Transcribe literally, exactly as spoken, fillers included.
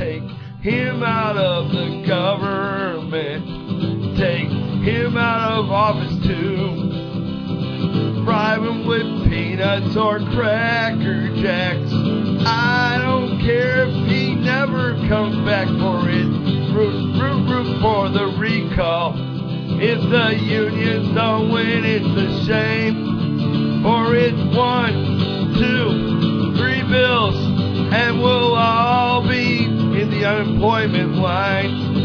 take him out of the government, take him out of office too. Bribe him with peanuts or Cracker Jacks. I don't care if he never comes back for it. Root, root, root for the recall. If the unions don't win, it's a shame. For it's one, two, three bills, and we'll all be in the unemployment line.